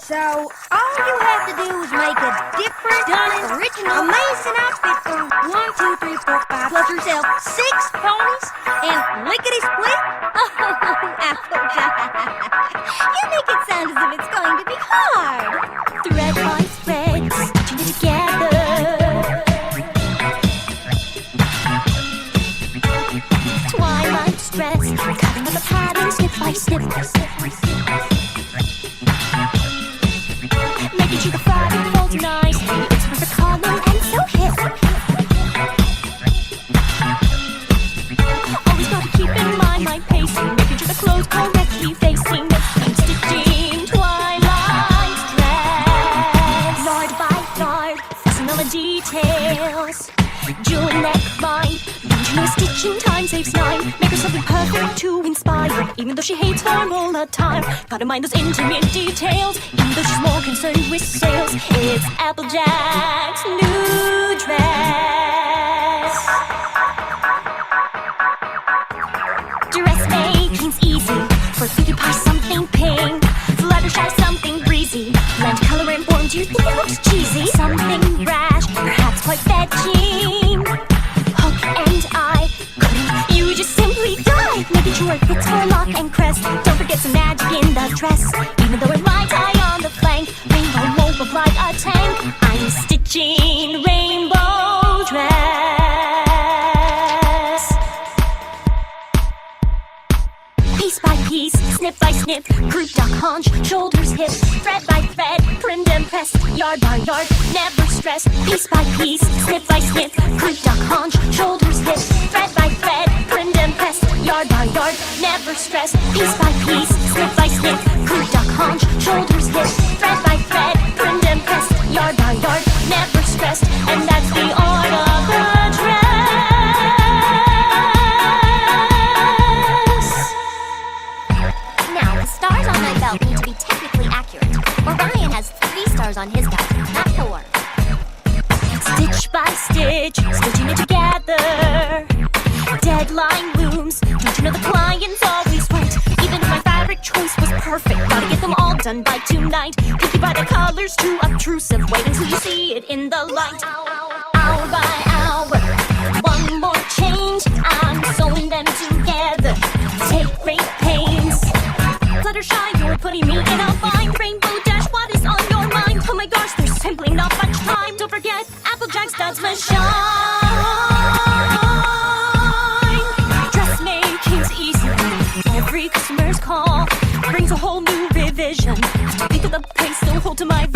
So, all you have to do is make a different, stunning, original, amazing outfit for 1, 2, 3, 4, 5, plus yourself 6 ponies and lickety-split. Oh, Applejack. You make it sound as if it's going to be hard. Thread by thread, stitching it together. Twilight stress, cutting up the pattern snip by snip. Making sure the fabric folds nice. It's perfect color and so hip. Always gotta keep in mind my pacing, making sure the clothes correctly facing. I'm stitching twilight dress, yard by yard, focusing on the details. Jewel neckline, don't you know stitching time saves 9? Make her something perfect to inspire, even though she hates formal attire. Gotta mind those intimate details, even though she's more concerned with sales. It's Applejack's new dress. Dressmaking's easy, for cutie pie something pink, Fluttershy something breezy, blend color and form. Do you think it looks cheesy? Something brash, perhaps quite fetching. Hook and eye, couldn't you just simply die? Making sure it fits for lock and crest. Don't forget some magic in the dress, even though it might tie on the flank. Rainbow won't look like a tank. I'm stitching rainbow dress. Piece by piece, snip by snip, group duck haunch, shoulders hip, thread by thread, trimmed and pressed, yard by yard, never stress. Piece by piece, snip by snip, group duck haunch, shoulders hip, thread by thread, trimmed and pressed, yard by yard, never stress. Piece by piece, snip by snip, group duck haunch, shoulders hip, thread by thread, trimmed and pressed, yard by yard, never stressed. And that's the art of the dress. Now, the stars on my belt need to be technically accurate. Orion has 3 stars on his belt, not 4. Stitch by stitch, stitching it together. Deadline looms, don't you know the client's always right? Even if my fabric choice was perfect, gotta get them all done by tonight. Picky by the colors, too obtrusive. Wait until you see it in the light. Hour by hour, one more change. I'm sewing them together. Take great pains. Fluttershy, you're putting me in a bind. Rainbow Dash, what is on your mind? Oh my gosh, there's simply not much time. Don't forget, Applejack's does my shine. Dressmaking's easy. Every customer's call brings a whole new revision. Have to pick up the pace, don't hold to my